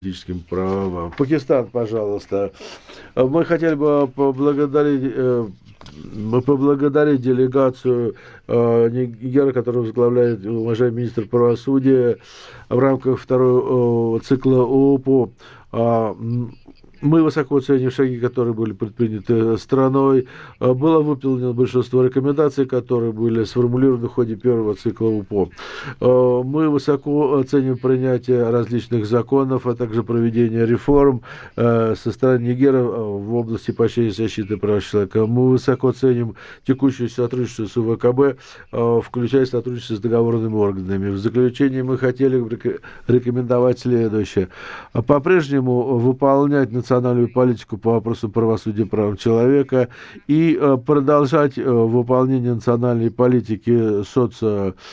политическим правам. Пакистан, пожалуйста. Мы хотели бы поблагодарить делегацию Нигера, которую возглавляет уважаемый министр правосудия в рамках второго цикла ООП. Мы высоко ценим шаги, которые были предприняты страной. Было выполнено большинство рекомендаций, которые были сформулированы в ходе первого цикла УПО. Мы высоко оценим принятие различных законов, а также проведение реформ со стороны Нигера в области поощрения и защиты прав человека. Мы высоко ценим текущее сотрудничество с УВКБ, включая сотрудничество с договорными органами. В заключение мы хотели бы рекомендовать следующее. По-прежнему выполнять национальную политику по вопросам правосудия и прав человека и продолжать выполнение национальной политики